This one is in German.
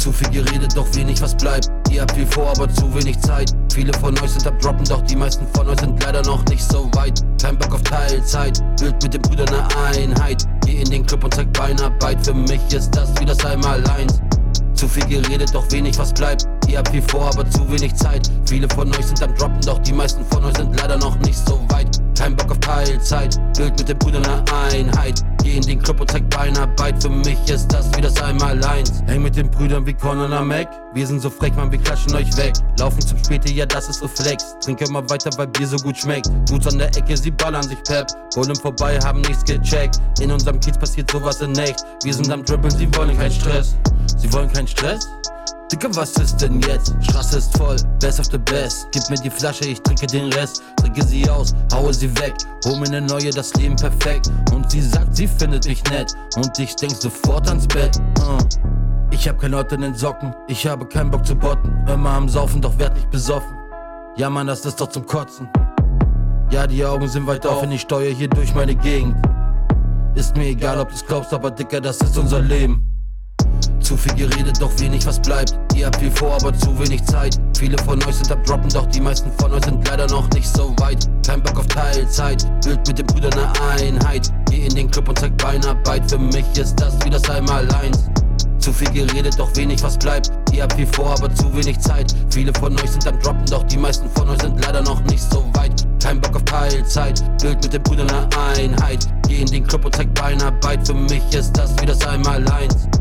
Zu viel geredet, doch wenig was bleibt. Ihr habt viel vor, aber zu wenig Zeit. Viele von euch sind am Droppen, doch die meisten von euch sind leider noch nicht so weit. Kein Bock auf Teilzeit, Bild mit den Brüdern eine Einheit. Geh in den Club und zeig Beinarbeit, für mich ist das wie das Einmaleins. Zu viel geredet, doch wenig was bleibt. Ihr habt viel vor, aber zu wenig Zeit. Viele von euch sind am Droppen, doch die meisten von euch sind leider noch nicht so weit. Kein Bock auf Teilzeit, Bild mit den Brüdern eine Einheit. Geh in den Club und zeig Beinarbeit, für mich ist das wie das Einmaleins. Häng mit den Brüdern wie Conor und Mac. Wir sind so frech, man, wir klatschen euch weg. Laufen zum Späte, ja das ist Reflex. Trinke immer weiter, weil Bier so gut schmeckt. Boots an der Ecke, sie ballern sich Pep. Golden vorbei, haben nichts gecheckt. In unserem Kiez passiert sowas in echt. Wir sind am Dribbeln, sie wollen keinen Stress. Sie wollen keinen Stress? Dicker, was ist denn jetzt? Straße ist voll, best of the best. Gib mir die Flasche, ich trinke den Rest. Trinke sie aus, haue sie weg. Hol mir ne neue, das Leben perfekt. Und sie sagt, sie findet mich nett. Und ich denk sofort ans Bett. Ich hab keinen Ort in den Socken. Ich habe keinen Bock zu botten. Immer am Saufen, doch werd nicht besoffen. Ja Mann, das ist doch zum Kotzen. Ja, die Augen sind weit offen, ich steuere hier durch meine Gegend. Ist mir egal, ob du's glaubst, aber Dicker, das ist unser Leben. Zu viel geredet, doch wenig was bleibt. Ihr habt viel vor, aber zu wenig Zeit. Viele von euch sind am Droppen, doch die meisten von euch sind leider noch nicht so weit. Kein Bock auf Teilzeit, Bild mit den Brüdern eine Einheit. Geh in den Club und zeig Beinarbeit, für mich ist das wie das Einmaleins. Zu viel geredet, doch wenig was bleibt. Ihr habt viel vor, aber zu wenig Zeit. Viele von euch sind am Droppen, doch die meisten von euch sind leider noch nicht so weit. Kein Bock auf Teilzeit, Bild mit den Brüdern eine Einheit. Geh in den Club und zeig Beinarbeit, für mich ist das wie das Einmaleins.